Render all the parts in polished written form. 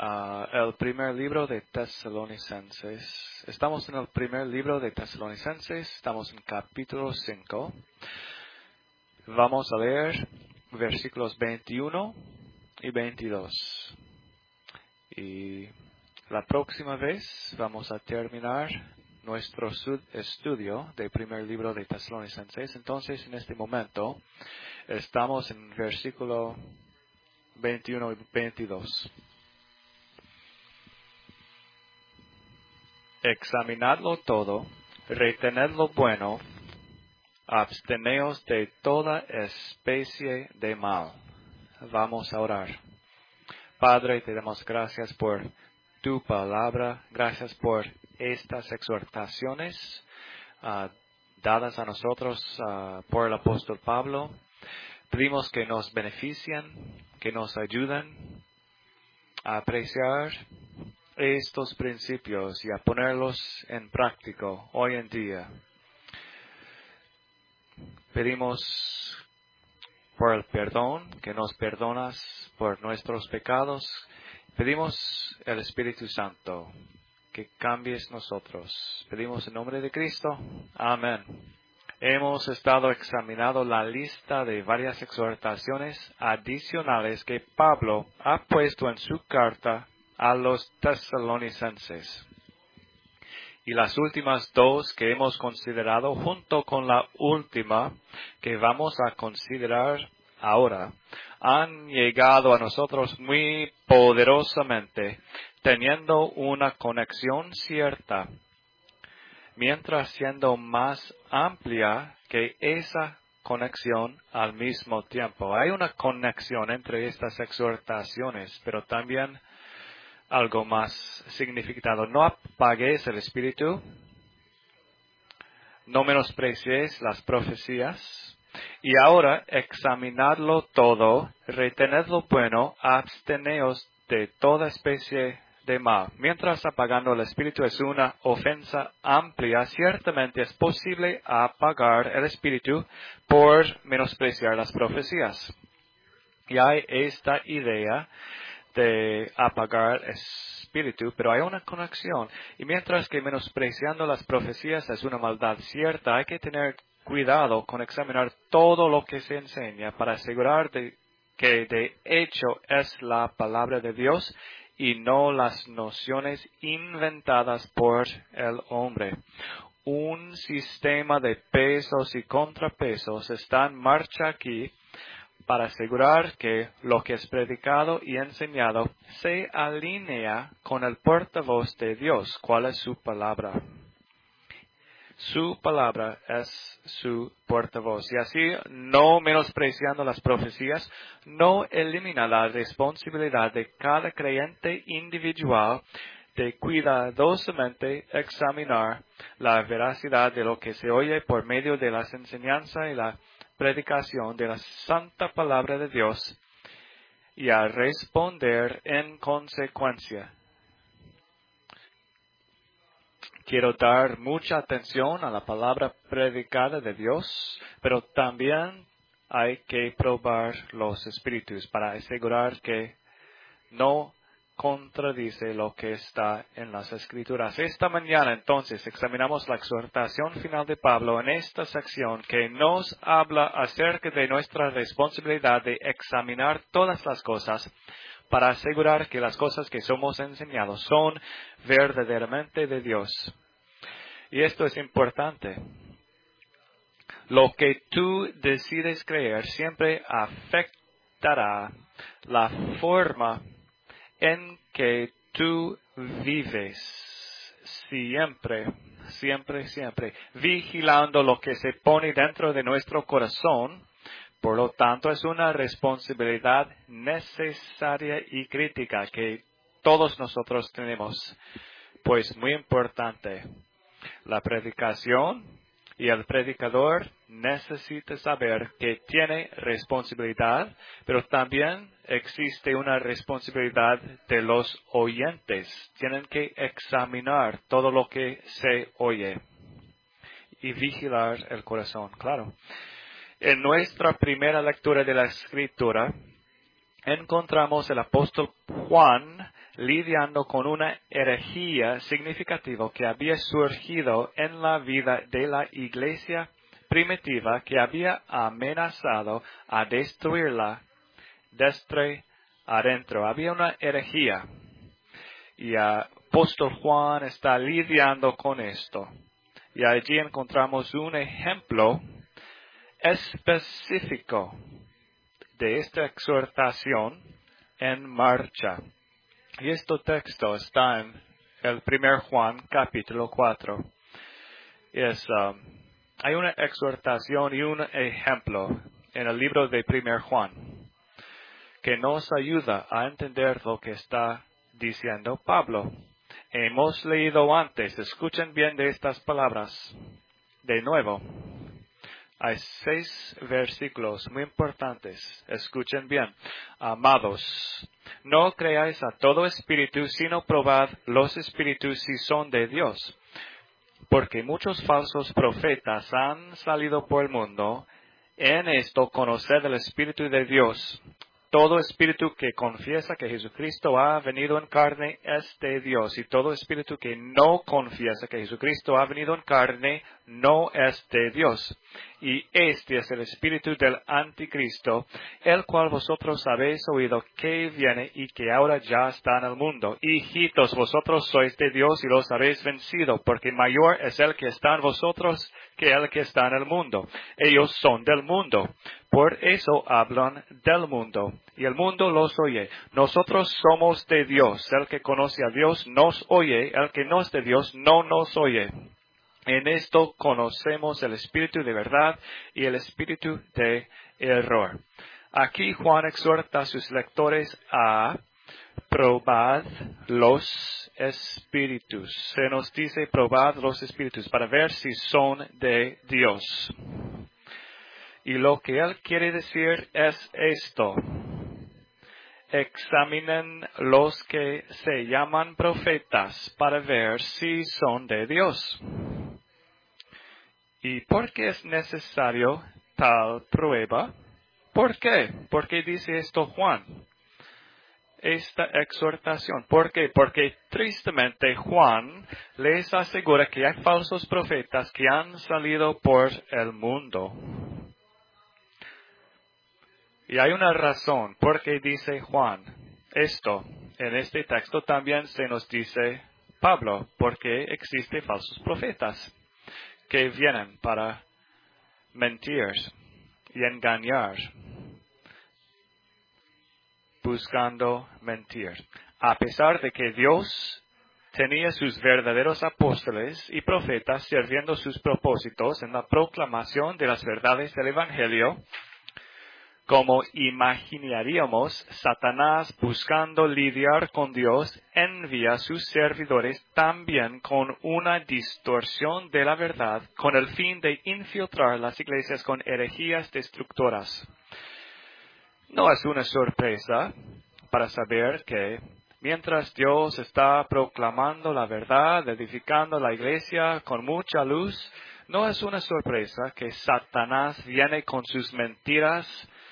el primer libro de Tesalonicenses. Estamos en el primer libro de Tesalonicenses, estamos en capítulo 5. Vamos a leer versículos 21 y 22. Y la próxima vez vamos a terminar nuestro estudio del primer libro de Tesalonicenses. Entonces, en este momento, estamos en versículo 21 y 22. Examinadlo todo, retened lo bueno, absteneos de toda especie de mal. Vamos a orar. Padre, te damos gracias por tu palabra, gracias por estas exhortaciones dadas a nosotros por el apóstol Pablo. Pedimos que nos beneficien, que nos ayuden a apreciar estos principios y a ponerlos en práctica hoy en día. Pedimos por el perdón, que nos perdonas por nuestros pecados. Pedimos el Espíritu Santo, que cambies nosotros. Pedimos en nombre de Cristo. Amén. Hemos estado examinando la lista de varias exhortaciones adicionales que Pablo ha puesto en su carta a los tesalonicenses. Y las últimas dos que hemos considerado, junto con la última que vamos a considerar ahora, han llegado a nosotros muy poderosamente, teniendo una conexión cierta, mientras siendo más amplia que esa conexión al mismo tiempo. Hay una conexión entre estas exhortaciones, pero también algo más significado. No apagues el espíritu, no menosprecies las profecías, y ahora examinadlo todo, retened lo bueno, absteneos de toda especie de mal. Mientras apagando el espíritu es una ofensa amplia, ciertamente es posible apagar el espíritu por menospreciar las profecías. Y hay esta idea de apagar espíritu, pero hay una conexión. Y mientras que menospreciando las profecías es una maldad cierta, hay que tener cuidado con examinar todo lo que se enseña para asegurar que de hecho es la palabra de Dios y no las nociones inventadas por el hombre. Un sistema de pesos y contrapesos está en marcha aquí para asegurar que lo que es predicado y enseñado se alinea con el portavoz de Dios. ¿Cuál es su palabra? Su palabra es su portavoz. Y así, no menospreciando las profecías, no elimina la responsabilidad de cada creyente individual de cuidadosamente examinar la veracidad de lo que se oye por medio de las enseñanzas y la predicación de la santa palabra de Dios y a responder en consecuencia. Quiero dar mucha atención a la palabra predicada de Dios, pero también hay que probar los espíritus para asegurar que no contradice lo que está en las Escrituras. Esta mañana, entonces, examinamos la exhortación final de Pablo en esta sección que nos habla acerca de nuestra responsabilidad de examinar todas las cosas para asegurar que las cosas que somos enseñados son verdaderamente de Dios. Y esto es importante. Lo que tú decides creer siempre afectará la forma en que tú vives, siempre, vigilando lo que se pone dentro de nuestro corazón. Por lo tanto, es una responsabilidad necesaria y crítica que todos nosotros tenemos, pues muy importante. La predicación y el predicador necesita saber que tiene responsabilidad, pero también existe una responsabilidad de los oyentes. Tienen que examinar todo lo que se oye y vigilar el corazón, claro. En nuestra primera lectura de la Escritura, encontramos el apóstol Juan lidiando con una herejía significativa que había surgido en la vida de la iglesia primitiva, que había amenazado a destruirla desde adentro. Había una herejía. Y apóstol Juan está lidiando con esto. Y allí encontramos un ejemplo específico de esta exhortación en marcha. Y este texto está en el 1 Juan capítulo 4. Hay una exhortación y un ejemplo en el libro de 1 Juan que nos ayuda a entender lo que está diciendo Pablo. Hemos leído antes, escuchen bien de estas palabras. De nuevo, hay 6 versículos muy importantes. Escuchen bien. Amados, no creáis a todo espíritu, sino probad los espíritus si son de Dios. Porque muchos falsos profetas han salido por el mundo. En esto conoced el Espíritu de Dios. Todo espíritu que confiesa que Jesucristo ha venido en carne es de Dios, y todo espíritu que no confiesa que Jesucristo ha venido en carne no es de Dios. Y este es el espíritu del anticristo, el cual vosotros habéis oído que viene y que ahora ya está en el mundo. Hijitos, vosotros sois de Dios y los habéis vencido, porque mayor es el que está en vosotros que el que está en el mundo. Ellos son del mundo. Por eso hablan del mundo, y el mundo los oye. Nosotros somos de Dios. El que conoce a Dios nos oye, el que no es de Dios no nos oye. En esto conocemos el espíritu de verdad y el espíritu de error. Aquí Juan exhorta a sus lectores a probad los espíritus. Se nos dice probad los espíritus para ver si son de Dios. Y lo que él quiere decir es esto. Examinen los que se llaman profetas para ver si son de Dios. ¿Y por qué es necesario tal prueba? ¿Por qué? ¿Por qué dice esto Juan? Esta exhortación. ¿Por qué? Porque tristemente Juan les asegura que hay falsos profetas que han salido por el mundo. Y hay una razón por qué dice Juan esto. En este texto también se nos dice Pablo, porque existen falsos profetas que vienen para mentir y engañar, buscando mentir. A pesar de que Dios tenía sus verdaderos apóstoles y profetas sirviendo sus propósitos en la proclamación de las verdades del Evangelio, como imaginaríamos, Satanás, buscando lidiar con Dios, envía a sus servidores también con una distorsión de la verdad, con el fin de infiltrar las iglesias con herejías destructoras. No es una sorpresa para saber que mientras Dios está proclamando la verdad, edificando la iglesia con mucha luz, no es una sorpresa que Satanás viene con sus mentiras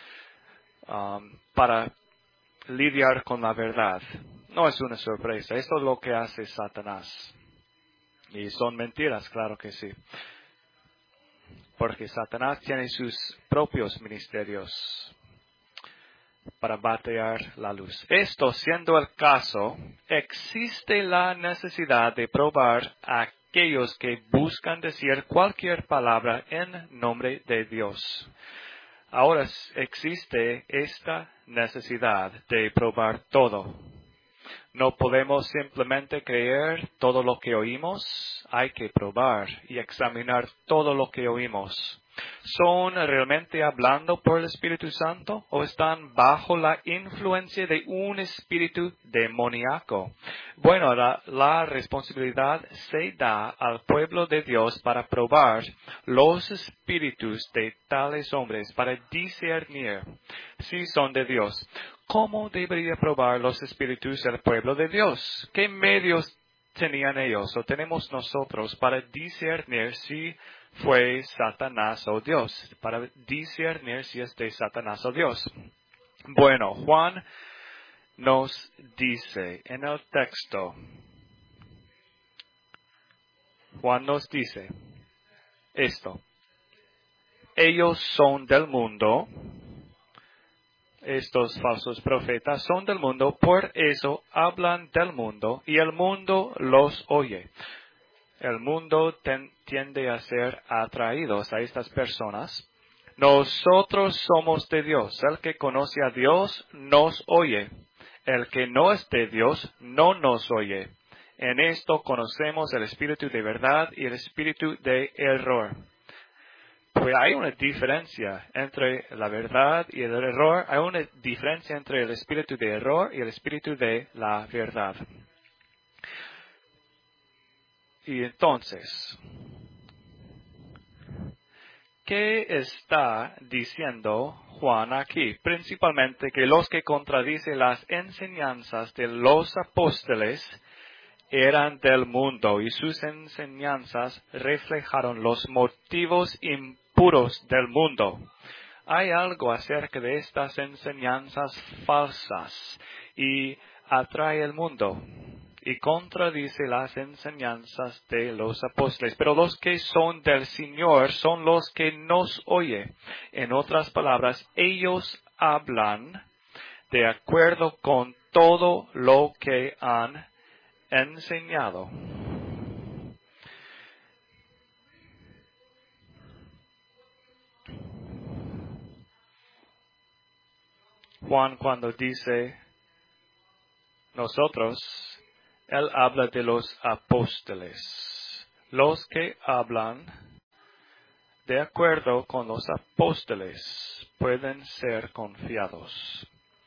para lidiar con la verdad. No es una sorpresa. Esto es lo que hace Satanás. Y son mentiras, claro que sí. Porque Satanás tiene sus propios ministerios para batear la luz. Esto siendo el caso, existe la necesidad de probar a aquellos que buscan decir cualquier palabra en nombre de Dios. Ahora existe esta necesidad de probar todo. No podemos simplemente creer todo lo que oímos. Hay que probar y examinar todo lo que oímos. ¿Son realmente hablando por el Espíritu Santo o están bajo la influencia de un espíritu demoníaco? Bueno, la responsabilidad se da al pueblo de Dios para probar los espíritus de tales hombres, para discernir si son de Dios. ¿Cómo debería probar los espíritus del pueblo de Dios? ¿Qué medios tenían ellos o tenemos nosotros para discernir si fue Satanás o Dios? Para discernir si es de Satanás o Dios. Bueno, Juan nos dice en el texto, Juan nos dice esto: ellos son del mundo, estos falsos profetas son del mundo, por eso hablan del mundo y el mundo los oye. El mundo tiende a ser atraídos a estas personas. Nosotros somos de Dios. El que conoce a Dios nos oye. El que no es de Dios no nos oye. En esto conocemos el espíritu de verdad y el espíritu de error. Pues hay una diferencia entre la verdad y el error. Hay una diferencia entre el espíritu de error y el espíritu de la verdad. Y entonces, ¿qué está diciendo Juan aquí? Principalmente que los que contradicen las enseñanzas de los apóstoles eran del mundo y sus enseñanzas reflejaron los motivos impuros del mundo. Hay algo acerca de estas enseñanzas falsas y atrae el mundo y contradice las enseñanzas de los apóstoles. Pero los que son del Señor son los que nos oyen. En otras palabras, ellos hablan de acuerdo con todo lo que han enseñado. Juan, cuando dice nosotros, él habla de los apóstoles, los que hablan de acuerdo con los apóstoles pueden ser confiados.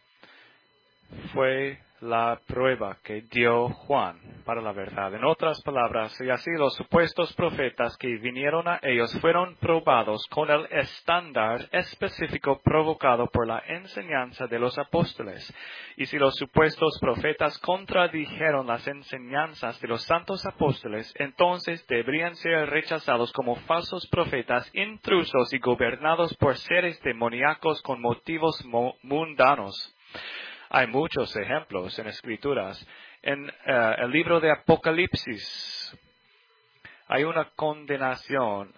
Fue la prueba que dio Juan para la verdad. En otras palabras, y así los supuestos profetas que vinieron a ellos fueron probados con el estándar específico provocado por la enseñanza de los apóstoles. Y si los supuestos profetas contradijeron las enseñanzas de los santos apóstoles, entonces deberían ser rechazados como falsos profetas intrusos y gobernados por seres demoníacos con motivos mundanos. Hay muchos ejemplos en Escrituras. En el libro de Apocalipsis hay una condenación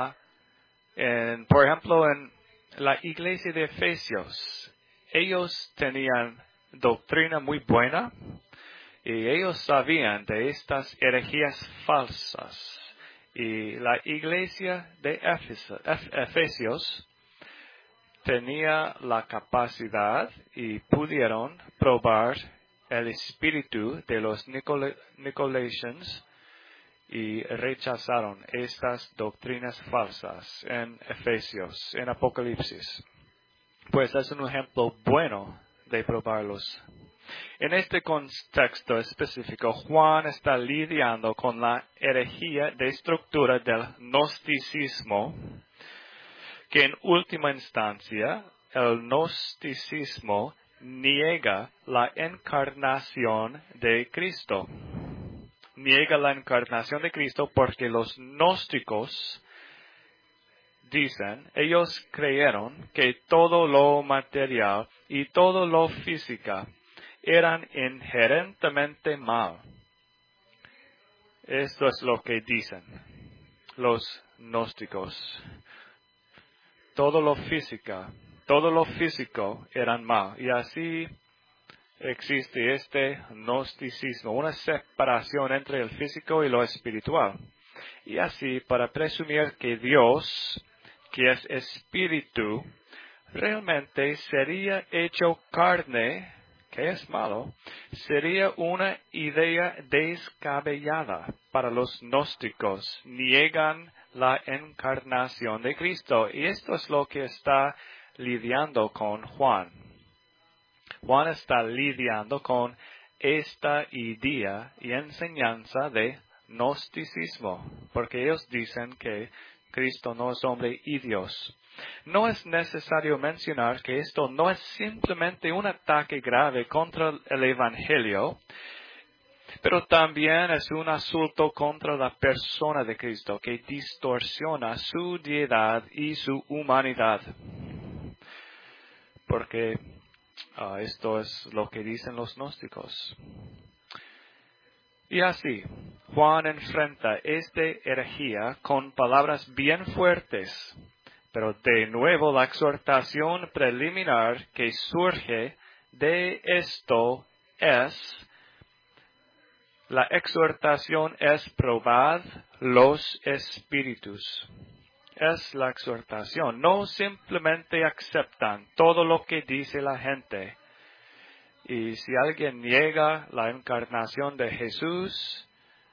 por ejemplo, en la iglesia de Efesios. Ellos tenían doctrina muy buena y ellos sabían de estas herejías falsas. Y la iglesia de Efesios tenía la capacidad y pudieron probar el espíritu de los Nicolaitans y rechazaron estas doctrinas falsas en Efesios, en Apocalipsis. Pues es un ejemplo bueno de probarlos. En este contexto específico, Juan está lidiando con la herejía de estructura del gnosticismo, que en última instancia el gnosticismo niega la encarnación de Cristo. Niega la encarnación de Cristo porque los gnósticos dicen, ellos creyeron que todo lo material y todo lo físico eran inherentemente mal. Esto es lo que dicen los gnósticos. Todo lo físico eran mal. Y así existe este gnosticismo, una separación entre el físico y lo espiritual. Y así, para presumir que Dios, que es espíritu, realmente sería hecho carne, que es malo, sería una idea descabellada para los gnósticos. Niegan la encarnación de Cristo. Y esto es lo que está lidiando con Juan. Juan está lidiando con esta idea y enseñanza de gnosticismo, porque ellos dicen que Cristo no es hombre y Dios. No es necesario mencionar que esto no es simplemente un ataque grave contra el Evangelio, pero también es un asunto contra la persona de Cristo que distorsiona su deidad y su humanidad. Porque Esto es lo que dicen los gnósticos. Y así, Juan enfrenta esta herejía con palabras bien fuertes, pero de nuevo la exhortación preliminar que surge de esto la exhortación es probad los espíritus. Es la exhortación. No simplemente aceptan todo lo que dice la gente. Y si alguien niega la encarnación de Jesús,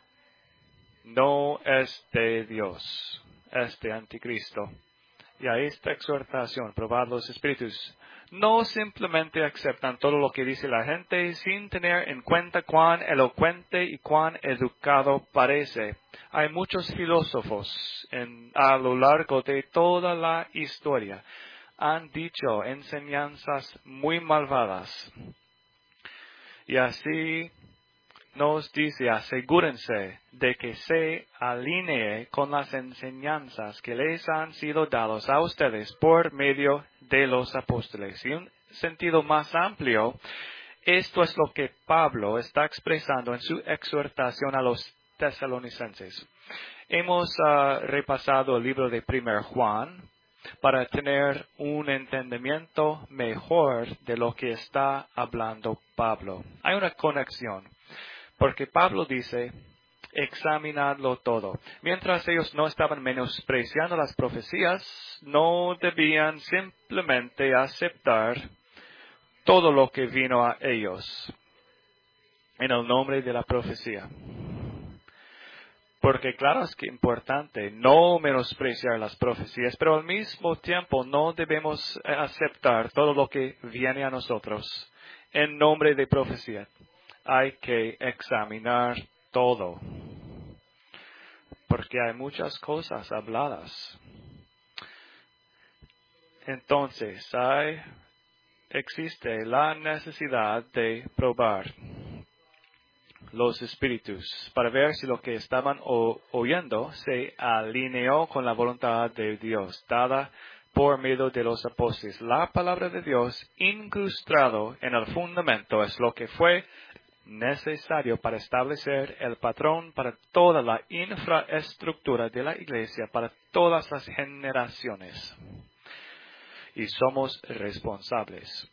no es de Dios, es de Anticristo. Y ahí está exhortación, probad los espíritus. No simplemente aceptan todo lo que dice la gente sin tener en cuenta cuán elocuente y cuán educado parece. Hay muchos filósofos a lo largo de toda la historia. Han dicho enseñanzas muy malvadas. Y así nos dice, asegúrense de que se alinee con las enseñanzas que les han sido dadas a ustedes por medio de los apóstoles. Y en un sentido más amplio, esto es lo que Pablo está expresando en su exhortación a los tesalonicenses. Hemos repasado el libro de 1 Juan para tener un entendimiento mejor de lo que está hablando Pablo. Hay una conexión. Porque Pablo dice, examinadlo todo. Mientras ellos no estaban menospreciando las profecías, no debían simplemente aceptar todo lo que vino a ellos en el nombre de la profecía. Porque claro es que es importante no menospreciar las profecías, pero al mismo tiempo no debemos aceptar todo lo que viene a nosotros en nombre de profecía. Hay que examinar todo, porque hay muchas cosas habladas. Entonces, existe la necesidad de probar los espíritus para ver si lo que estaban oyendo se alineó con la voluntad de Dios, dada por medio de los apóstoles. La palabra de Dios, incrustado en el fundamento, es lo que fue necesario para establecer el patrón para toda la infraestructura de la iglesia, para todas las generaciones. Y somos responsables.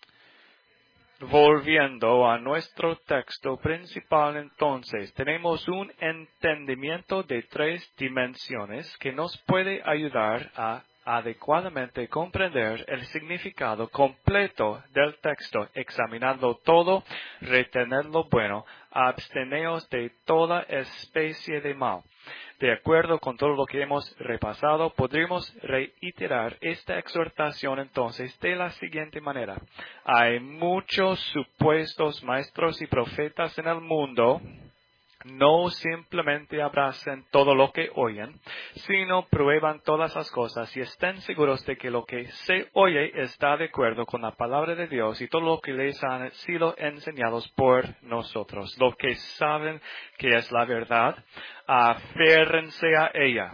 Volviendo a nuestro texto principal, entonces, tenemos un entendimiento de 3 dimensiones que nos puede ayudar a adecuadamente comprender el significado completo del texto, examinando todo, retener lo bueno, absteneos de toda especie de mal. De acuerdo con todo lo que hemos repasado, podríamos reiterar esta exhortación entonces de la siguiente manera. Hay muchos supuestos maestros y profetas en el mundo. No simplemente abracen todo lo que oyen, sino prueban todas las cosas y estén seguros de que lo que se oye está de acuerdo con la palabra de Dios y todo lo que les han sido enseñados por nosotros. Lo que saben que es la verdad, aférrense a ella.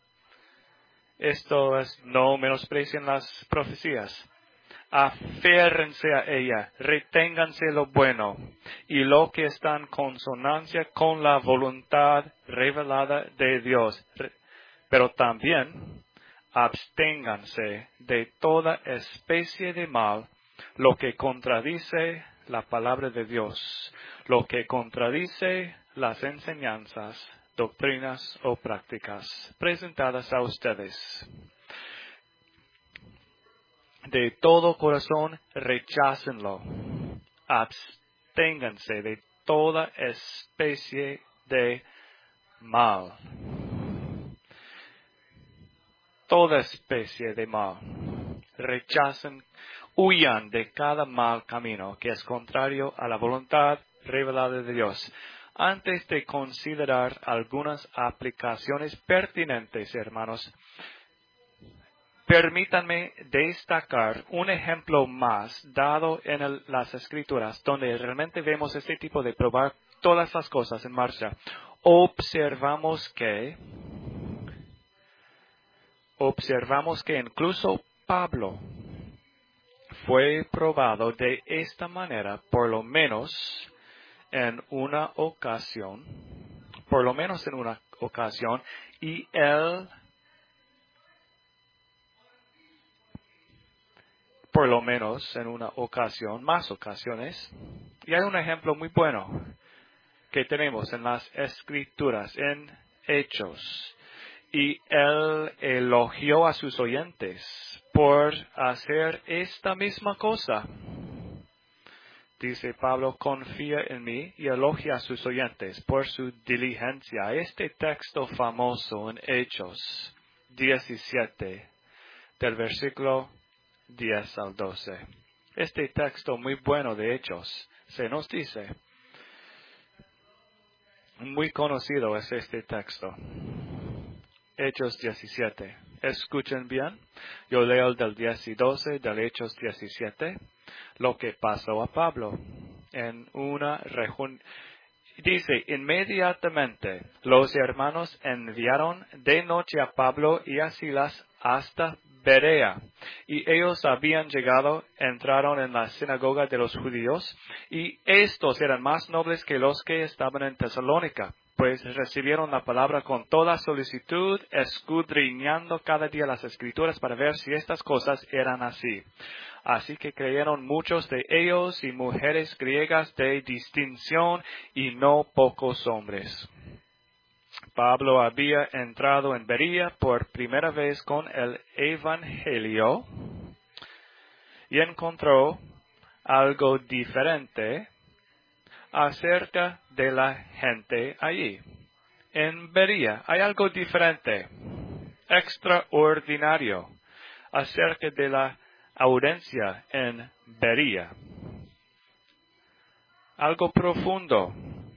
Esto es, no menosprecien las profecías. Aférrense a ella, reténganse lo bueno y lo que está en consonancia con la voluntad revelada de Dios. Pero también absténganse de toda especie de mal, lo que contradice la palabra de Dios, lo que contradice las enseñanzas, doctrinas o prácticas presentadas a ustedes. De todo corazón, rechácenlo. Absténganse de toda especie de mal. Toda especie de mal. Rechacen, huyan de cada mal camino que es contrario a la voluntad revelada de Dios. Antes de considerar algunas aplicaciones pertinentes, hermanos, permítanme destacar un ejemplo más dado en las Escrituras, donde realmente vemos este tipo de probar todas las cosas en marcha. Observamos que incluso Pablo fue probado de esta manera por lo menos en una ocasión, y él, por lo menos en una ocasión, más ocasiones, y hay un ejemplo muy bueno que tenemos en las Escrituras, en Hechos. Y él elogió a sus oyentes por hacer esta misma cosa. Dice Pablo, confía en mí y elogia a sus oyentes por su diligencia. Este texto famoso en Hechos 17, del versículo 10 al 12. Este texto muy bueno de Hechos se nos dice, muy conocido es este texto. Hechos 17. Escuchen bien. Yo leo del 10 y 12 del Hechos 17. Lo que pasó a Pablo en una región. Dice, inmediatamente los hermanos enviaron de noche a Pablo y a Silas hasta Berea. Y ellos habían llegado, entraron en la sinagoga de los judíos, y estos eran más nobles que los que estaban en Tesalónica, pues recibieron la palabra con toda solicitud, escudriñando cada día las Escrituras para ver si estas cosas eran así. Así que creyeron muchos de ellos y mujeres griegas de distinción y no pocos hombres. Pablo había entrado en Berea por primera vez con el Evangelio y encontró algo diferente acerca de la gente allí. En Berea hay algo diferente, extraordinario, acerca de la audiencia en Berea. Algo profundo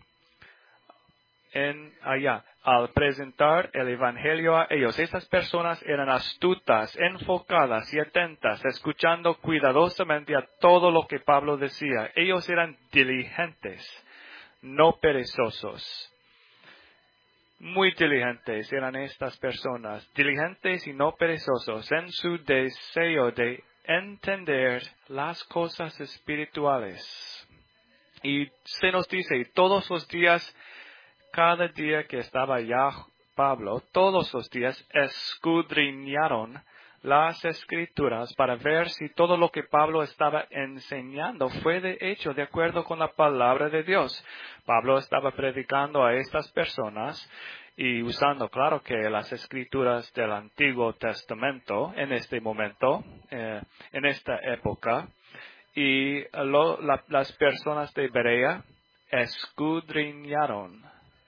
en allá. Al presentar el Evangelio a ellos, estas personas eran astutas, enfocadas y atentas, escuchando cuidadosamente a todo lo que Pablo decía. Ellos eran diligentes, no perezosos. Muy diligentes eran estas personas, diligentes y no perezosos en su deseo de entender las cosas espirituales. Y se nos dice, todos los días, cada día que estaba allá Pablo, todos los días escudriñaron las Escrituras para ver si todo lo que Pablo estaba enseñando fue de hecho de acuerdo con la palabra de Dios. Pablo estaba predicando a estas personas y usando, claro, que las Escrituras del Antiguo Testamento en este momento, en esta época, y las personas de Berea escudriñaron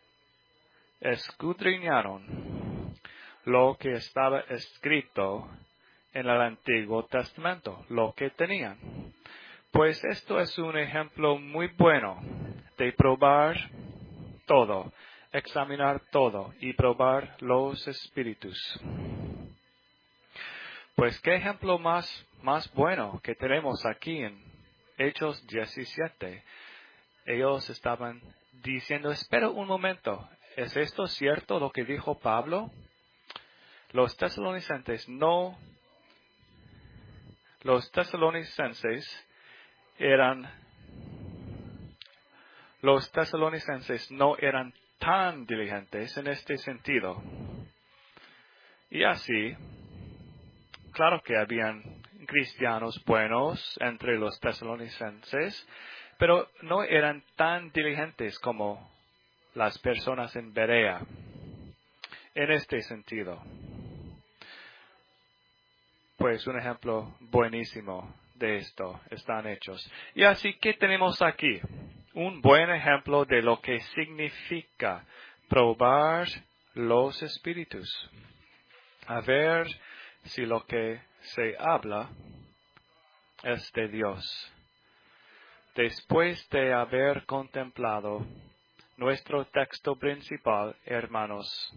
lo que estaba escrito en el Antiguo Testamento, lo que tenían. Pues esto es un ejemplo muy bueno de probar todo, examinar todo y probar los espíritus. Pues qué ejemplo más bueno que tenemos aquí en Hechos 17. Ellos estaban diciendo, espera un momento, ¿es esto cierto lo que dijo Pablo? Los tesalonicenses no eran tan diligentes en este sentido. Y así, claro que habían cristianos buenos entre los tesalonicenses, pero no eran tan diligentes como las personas en Berea. En este sentido, pues un ejemplo buenísimo de esto están hechos. Y así que tenemos aquí un buen ejemplo de lo que significa probar los espíritus. A ver si lo que se habla es de Dios. Después de haber contemplado nuestro texto principal, hermanos,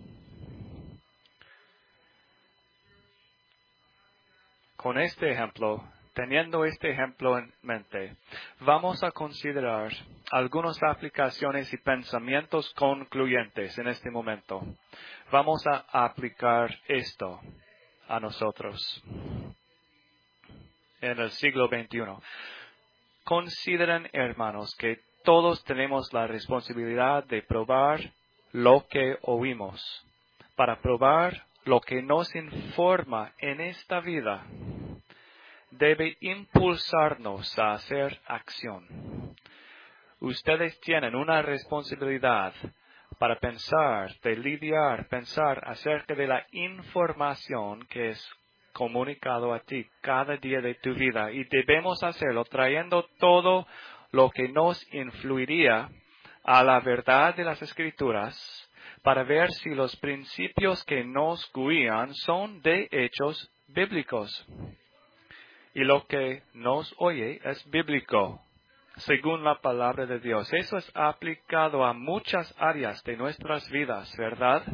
con este ejemplo, teniendo este ejemplo en mente, vamos a considerar algunas aplicaciones y pensamientos concluyentes en este momento. Vamos a aplicar esto a nosotros. en el siglo XXI. Consideren, hermanos, que todos tenemos la responsabilidad de probar lo que oímos, para probar lo que nos informa en esta vida. Debe impulsarnos a hacer acción. Ustedes tienen una responsabilidad para pensar acerca de la información que es comunicado a ti cada día de tu vida, y debemos hacerlo trayendo todo lo que nos influiría a la verdad de las Escrituras para ver si los principios que nos guían son de hechos bíblicos. Y lo que nos oye es bíblico, según la palabra de Dios. Eso es aplicado a muchas áreas de nuestras vidas, ¿verdad?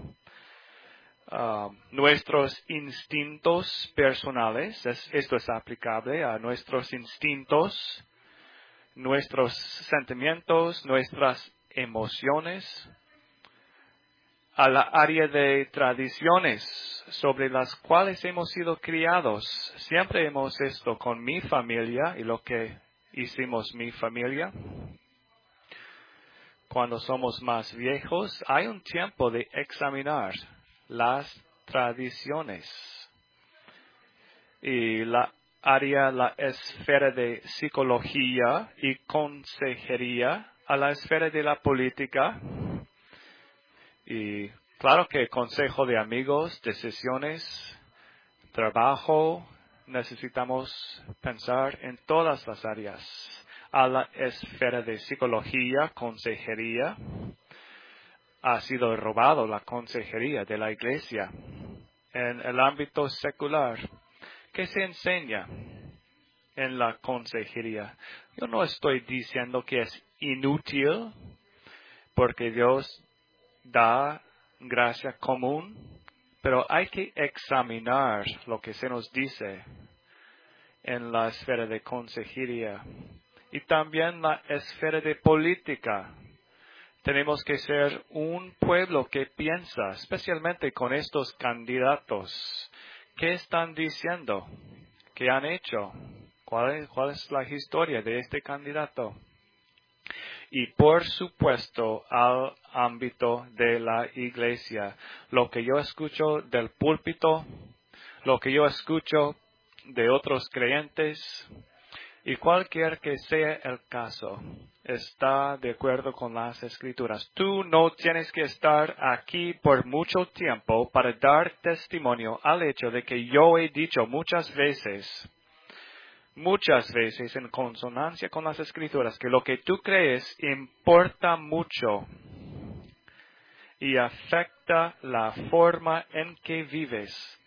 Nuestros instintos personales, esto es aplicable a nuestros instintos, nuestros sentimientos, nuestras emociones, a la área de tradiciones sobre las cuales hemos sido criados. Siempre hemos esto con mi familia y lo que hicimos mi familia. Cuando somos más viejos, hay un tiempo de examinar las tradiciones. Y la esfera de psicología y consejería, a la esfera de la política. Y claro que consejo de amigos, decisiones, trabajo, necesitamos pensar en todas las áreas. A la esfera de psicología, consejería, ha sido robado la consejería de la iglesia. En el ámbito secular, ¿qué se enseña en la consejería? Yo no estoy diciendo que es inútil, porque Dios da gracia común, pero hay que examinar lo que se nos dice en la esfera de consejería y también la esfera de política. Tenemos que ser un pueblo que piensa, especialmente con estos candidatos. ¿Qué están diciendo? ¿Qué han hecho? ¿Cuál es la historia de este candidato? Y por supuesto al ámbito de la iglesia. Lo que yo escucho del púlpito, lo que yo escucho de otros creyentes, y cualquier que sea el caso, está de acuerdo con las Escrituras. Tú no tienes que estar aquí por mucho tiempo para dar testimonio al hecho de que yo he dicho muchas veces en consonancia con las Escrituras, que lo que tú crees importa mucho y afecta la forma en que vives.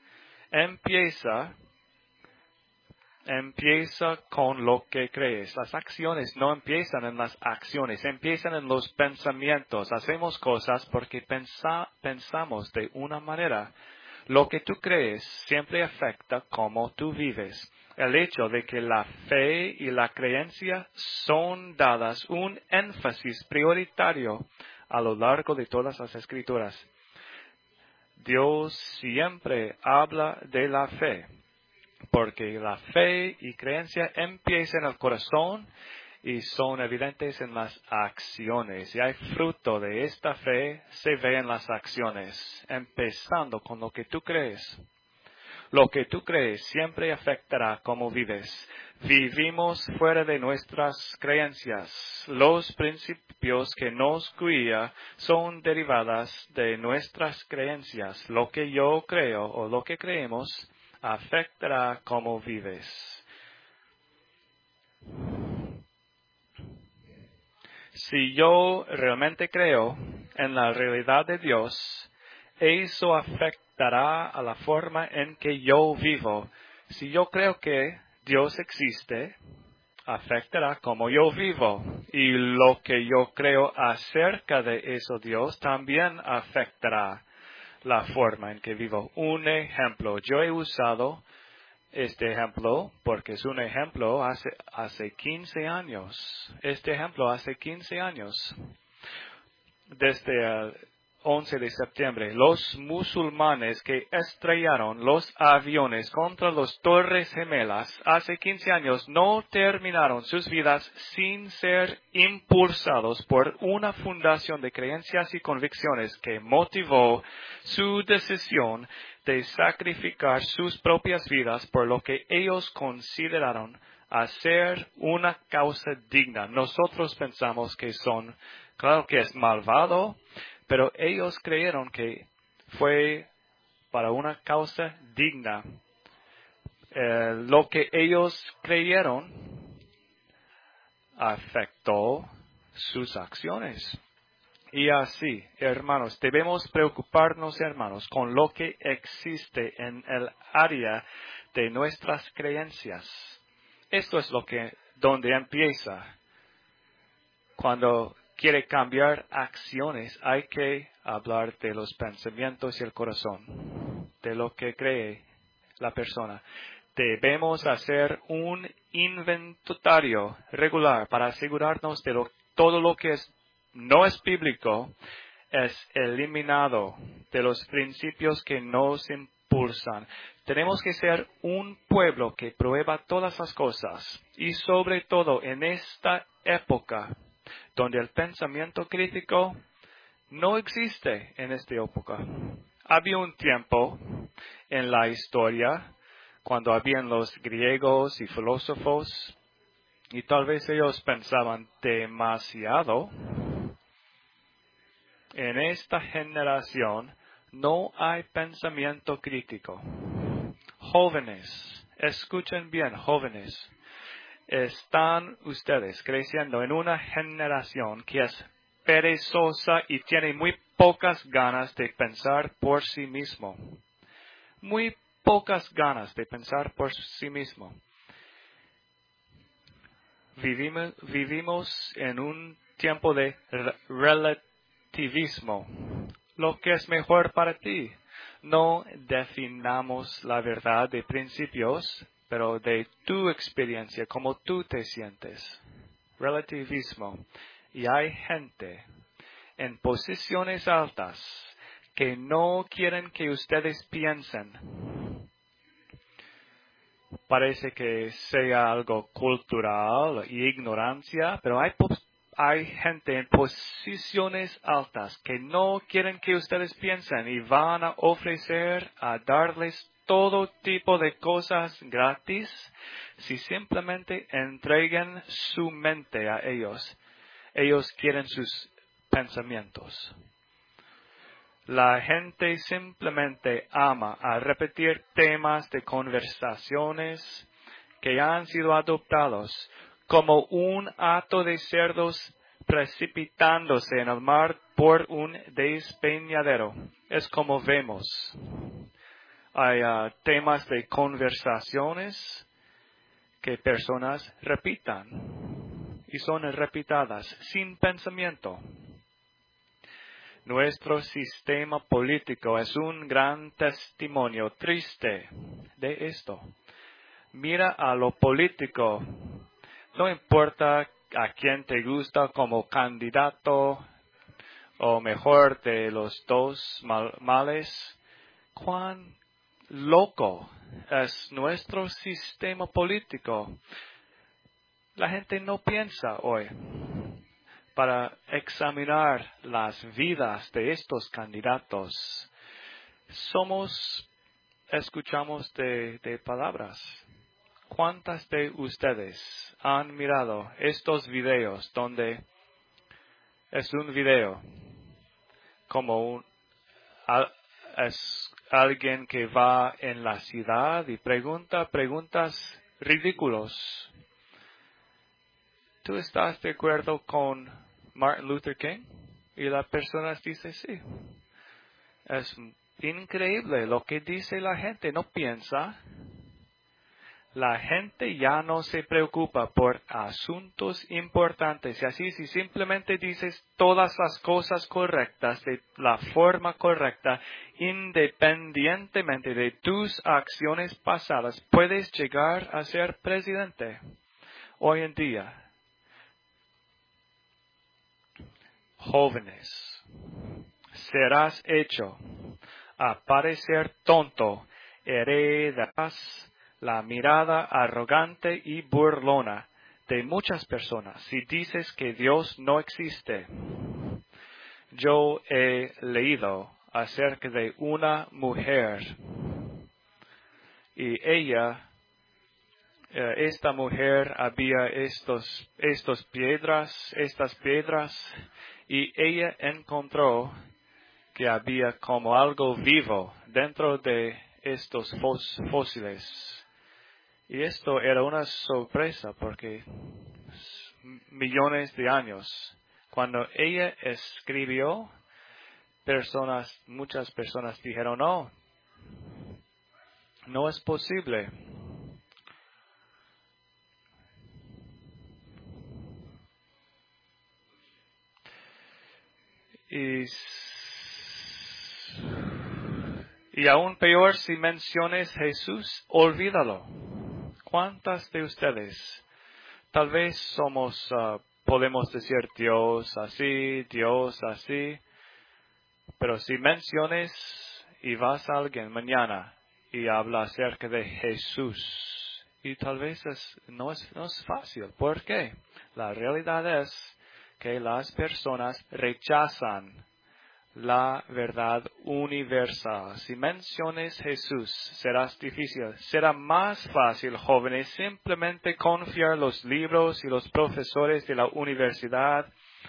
Empieza con lo que crees. Las acciones no empiezan en las acciones, empiezan en los pensamientos. Hacemos cosas porque pensamos de una manera. Lo que tú crees siempre afecta cómo tú vives. El hecho de que la fe y la creencia son dadas un énfasis prioritario a lo largo de todas las Escrituras. Dios siempre habla de la fe, porque la fe y creencia empiezan en el corazón y son evidentes en las acciones. Y hay fruto de esta fe, se ve en las acciones, empezando con lo que tú crees. Lo que tú crees siempre afectará cómo vives. Vivimos fuera de nuestras creencias. Los principios que nos guían son derivadas de nuestras creencias. Lo que yo creo o lo que creemos afectará cómo vives. Si yo realmente creo en la realidad de Dios, eso afectará a la forma en que yo vivo. Si yo creo que Dios existe, afectará cómo yo vivo. Y lo que yo creo acerca de eso Dios también afectará la forma en que vivo. Un ejemplo, yo he usado este ejemplo porque es un ejemplo hace 15 años. Este ejemplo hace 15 años. Desde 11 de septiembre, los musulmanes que estrellaron los aviones contra las Torres Gemelas hace 15 años no terminaron sus vidas sin ser impulsados por una fundación de creencias y convicciones que motivó su decisión de sacrificar sus propias vidas por lo que ellos consideraron hacer una causa digna. Nosotros pensamos que claro que es malvado, pero ellos creyeron que fue para una causa digna. Lo que ellos creyeron afectó sus acciones. Y así, hermanos, debemos preocuparnos, hermanos, con lo que existe en el área de nuestras creencias. Esto es donde empieza. Cuando quiere cambiar acciones, hay que hablar de los pensamientos y el corazón, de lo que cree la persona. Debemos hacer un inventario regular para asegurarnos de todo lo que no es bíblico es eliminado de los principios que nos impulsan. Tenemos que ser un pueblo que prueba todas las cosas y sobre todo en esta época donde el pensamiento crítico no existe en esta época. Había un tiempo en la historia cuando habían los griegos y filósofos y tal vez ellos pensaban demasiado. En esta generación no hay pensamiento crítico. Jóvenes, escuchen bien, jóvenes. Están ustedes creciendo en una generación que es perezosa y tiene muy pocas ganas de pensar por sí mismo. Muy pocas ganas de pensar por sí mismo. Vivimos en un tiempo de relativismo. Lo que es mejor para ti. No definamos la verdad de principios, pero de tu experiencia, como tú te sientes. Relativismo. Y hay gente en posiciones altas que no quieren que ustedes piensen. Parece que sea algo cultural y ignorancia, pero hay gente en posiciones altas que no quieren que ustedes piensen y van a ofrecer a darles todo tipo de cosas gratis si simplemente entreguen su mente a ellos. Ellos quieren sus pensamientos. La gente simplemente ama a repetir temas de conversaciones que han sido adoptados como un hato de cerdos precipitándose en el mar por un despeñadero. Es como vemos. Hay temas de conversaciones que personas repitan y son repitadas sin pensamiento. Nuestro sistema político es un gran testimonio triste de esto. Mira a lo político. No importa a quién te gusta como candidato o mejor de los dos males. Cuán loco es nuestro sistema político. La gente no piensa hoy para examinar las vidas de estos candidatos. Escuchamos de palabras. ¿Cuántas de ustedes han mirado estos videos donde es un video como es alguien que va en la ciudad y pregunta preguntas ridículos? ¿Tú estás de acuerdo con Martin Luther King? Y la persona dice sí. Es increíble lo que dice la gente, no piensa. La gente ya no se preocupa por asuntos importantes. Y así, si simplemente dices todas las cosas correctas de la forma correcta, independientemente de tus acciones pasadas, puedes llegar a ser presidente. Hoy en día, jóvenes, serás hecho a parecer tonto, heredarás la mirada arrogante y burlona de muchas personas si dices que Dios no existe. Yo he leído acerca de una mujer y esta mujer había estas piedras, y ella encontró que había como algo vivo dentro de estos fósiles. Y esto era una sorpresa porque millones de años, cuando ella escribió, muchas personas dijeron, no es posible. Y aún peor, si menciones Jesús, olvídalo. ¿Cuántas de ustedes tal vez podemos decir Dios así, pero si menciones y vas a alguien mañana y habla acerca de Jesús, y tal vez no es fácil. ¿Por qué? La realidad es que las personas rechazan la verdad universal. Si menciones Jesús, será más fácil, jóvenes, simplemente confiar los libros y los profesores de la universidad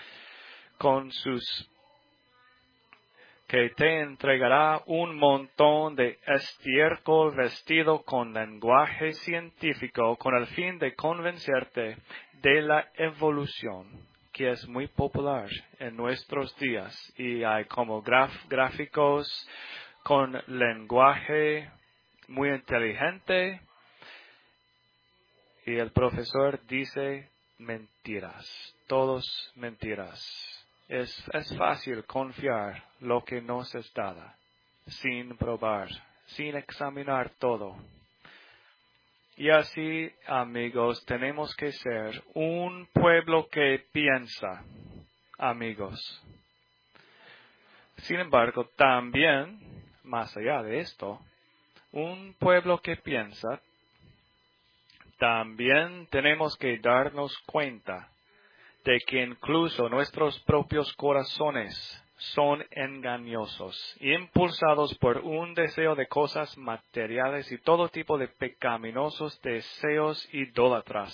que te entregará un montón de estiércol vestido con lenguaje científico con el fin de convencerte de la evolución, que es muy popular en nuestros días, y hay como gráficos con lenguaje muy inteligente, y el profesor dice mentiras, todos mentiras. Es fácil confiar lo que nos es dada, sin probar, sin examinar todo. Y así, amigos, tenemos que ser un pueblo que piensa, amigos. Sin embargo, también, más allá de esto, un pueblo que piensa, también tenemos que darnos cuenta de que incluso nuestros propios corazones son engañosos, impulsados por un deseo de cosas materiales y todo tipo de pecaminosos deseos idólatras.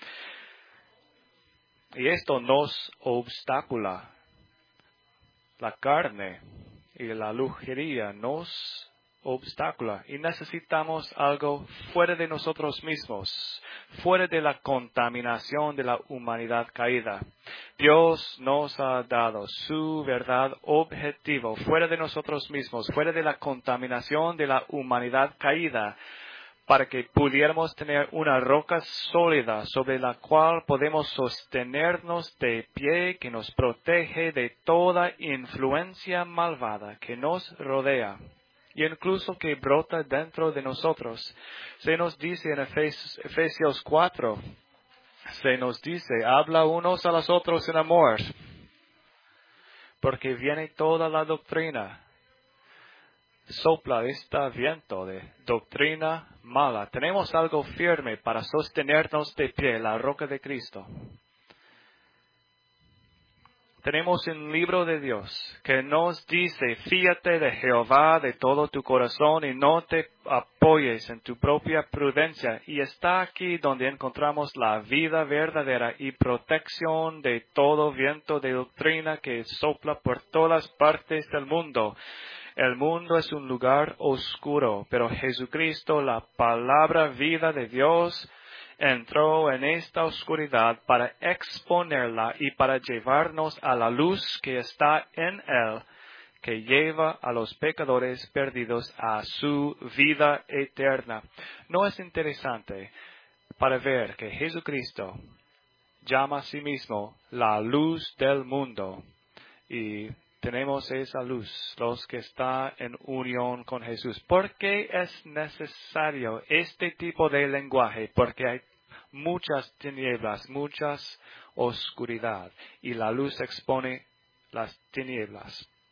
Y esto nos obstacula. La carne y la lujuria nos obstáculo, y necesitamos algo fuera de nosotros mismos, fuera de la contaminación de la humanidad caída. Dios nos ha dado su verdad objetivo fuera de nosotros mismos, fuera de la contaminación de la humanidad caída, para que pudiéramos tener una roca sólida sobre la cual podemos sostenernos de pie, que nos protege de toda influencia malvada que nos rodea, y incluso que brota dentro de nosotros. Se nos dice en Efesios 4, se nos dice, habla unos a los otros en amor, porque viene toda la doctrina. Sopla este viento de doctrina mala. Tenemos algo firme para sostenernos de pie, la roca de Cristo. Tenemos un libro de Dios que nos dice, fíate de Jehová de todo tu corazón y no te apoyes en tu propia prudencia. Y está aquí donde encontramos la vida verdadera y protección de todo viento de doctrina que sopla por todas partes del mundo. El mundo es un lugar oscuro, pero Jesucristo, la palabra vida de Dios, entró en esta oscuridad para exponerla y para llevarnos a la luz que está en Él, que lleva a los pecadores perdidos a su vida eterna. ¿No es interesante para ver que Jesucristo llama a sí mismo la luz del mundo? Y tenemos esa luz, los que están en unión con Jesús. ¿Por qué es necesario este tipo de lenguaje? Porque hay muchas tinieblas, oscuridad, y la luz expone las tinieblas.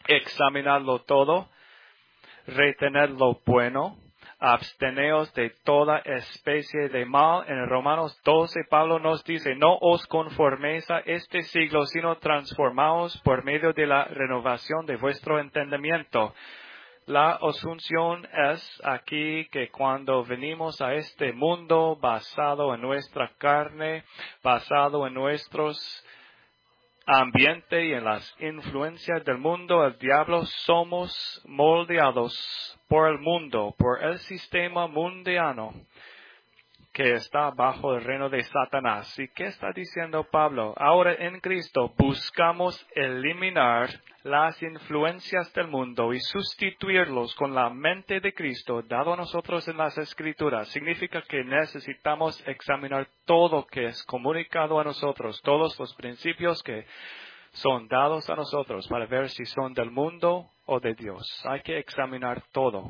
examinadlo todo, retened lo bueno, absteneos de toda especie de mal. En Romanos 12, Pablo nos dice, no os conforméis a este siglo, sino transformaos por medio de la renovación de vuestro entendimiento. La asunción es aquí que cuando venimos a este mundo basado en nuestra carne, basado en nuestros ambiente y en las influencias del mundo, el diablo, somos moldeados por el mundo, por el sistema mundiano que está bajo el reino de Satanás. ¿Y qué está diciendo Pablo? Ahora en Cristo buscamos eliminar las influencias del mundo y sustituirlos con la mente de Cristo dado a nosotros en las Escrituras. Significa que necesitamos examinar todo que es comunicado a nosotros, todos los principios que son dados a nosotros para ver si son del mundo o de Dios. Hay que examinar todo.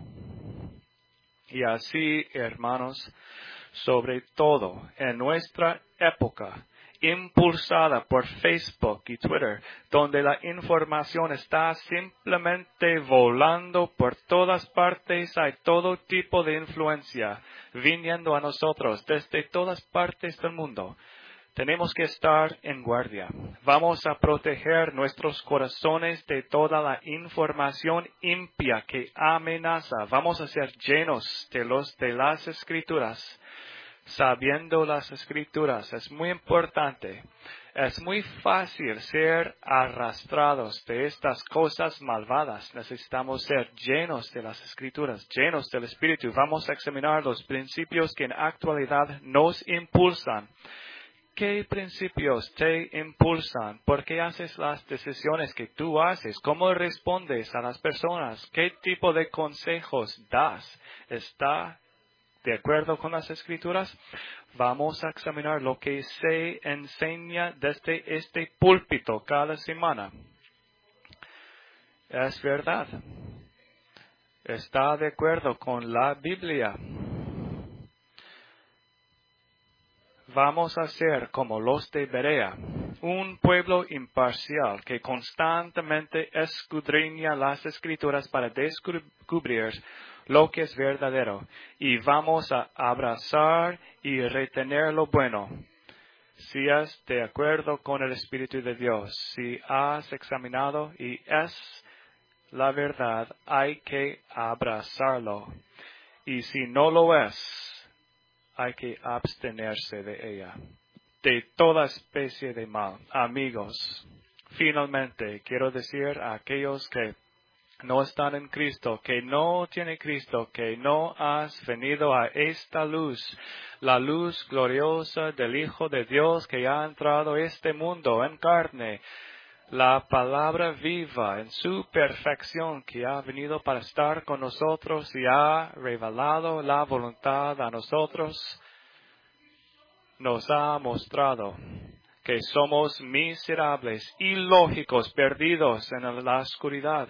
Y así, hermanos, sobre todo en nuestra época, impulsada por Facebook y Twitter, donde la información está simplemente volando por todas partes, hay todo tipo de influencia viniendo a nosotros desde todas partes del mundo. Tenemos que estar en guardia. Vamos a proteger nuestros corazones de toda la información impía que amenaza. Vamos a ser llenos de las Escrituras, sabiendo las Escrituras. Es muy importante. Es muy fácil ser arrastrados de estas cosas malvadas. Necesitamos ser llenos de las Escrituras, llenos del Espíritu. Vamos a examinar los principios que en actualidad nos impulsan. ¿Qué principios te impulsan? ¿Por qué haces las decisiones que tú haces? ¿Cómo respondes a las personas? ¿Qué tipo de consejos das? ¿Está de acuerdo con las Escrituras? Vamos a examinar lo que se enseña desde este púlpito cada semana. ¿Es verdad? ¿Está de acuerdo con la Biblia? Vamos a ser como los de Berea, un pueblo imparcial que constantemente escudriña las Escrituras para descubrir lo que es verdadero, y vamos a abrazar y retener lo bueno. Si es de acuerdo con el Espíritu de Dios, si has examinado y es la verdad, hay que abrazarlo. Y si no lo es, hay que abstenerse de ella, de toda especie de mal. Amigos, finalmente quiero decir a aquellos que no están en Cristo, que no tienen Cristo, que no has venido a esta luz, la luz gloriosa del Hijo de Dios que ha entrado a este mundo en carne, la palabra viva en su perfección que ha venido para estar con nosotros y ha revelado la voluntad a nosotros, nos ha mostrado que somos miserables, ilógicos, perdidos en la oscuridad,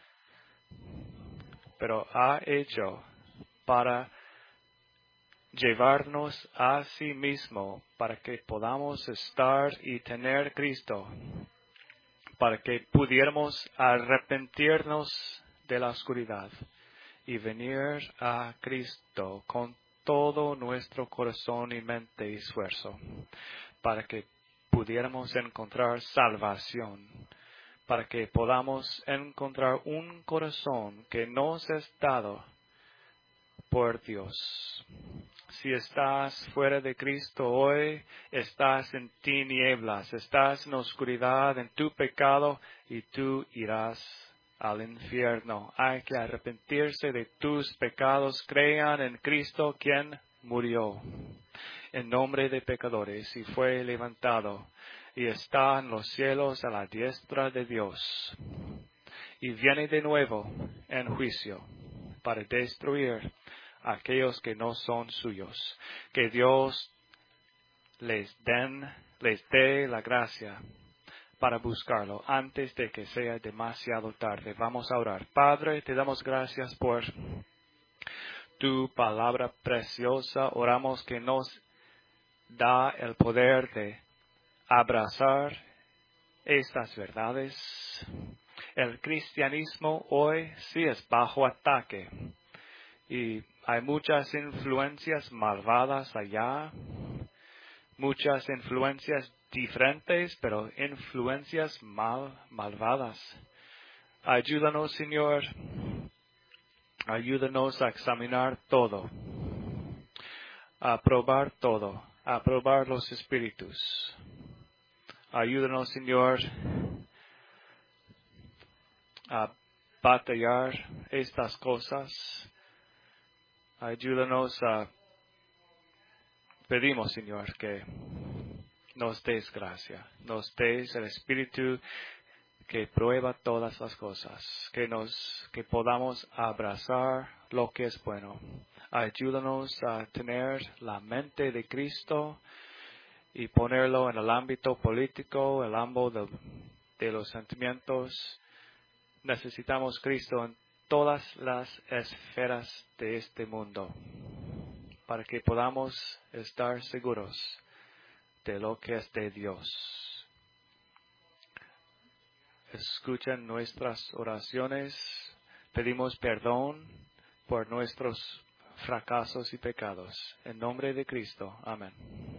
pero ha hecho para llevarnos a sí mismo, para que podamos estar y tener Cristo, para que pudiéramos arrepentirnos de la oscuridad y venir a Cristo con todo nuestro corazón y mente y esfuerzo, para que pudiéramos encontrar salvación, para que podamos encontrar un corazón que nos es dado por Dios. Si estás fuera de Cristo hoy, estás en tinieblas, estás en oscuridad, en tu pecado, y tú irás al infierno. Hay que arrepentirse de tus pecados. Crean en Cristo, quien murió en nombre de pecadores y fue levantado y está en los cielos a la diestra de Dios. Y viene de nuevo en juicio para destruir a aquellos que no son suyos. Que Dios les dé la gracia para buscarlo antes de que sea demasiado tarde. Vamos a orar. Padre, te damos gracias por tu palabra preciosa. Oramos que nos da el poder de abrazar estas verdades, el cristianismo hoy sí es bajo ataque. Y hay muchas influencias malvadas allá, muchas influencias diferentes, pero influencias malvadas. Ayúdanos, Señor, ayúdanos a examinar todo, a probar todo, a probar los espíritus. Ayúdanos, Señor, a batallar estas cosas. Ayúdanos pedimos, Señor, que nos des gracia, nos des el Espíritu que prueba todas las cosas, que podamos abrazar lo que es bueno. Ayúdanos a tener la mente de Cristo y ponerlo en el ámbito político, el ámbito de los sentimientos. Necesitamos Cristo en todas las esferas de este mundo para que podamos estar seguros de lo que es de Dios. Escuchen nuestras oraciones. Pedimos perdón por nuestros fracasos y pecados. En nombre de Cristo. Amén.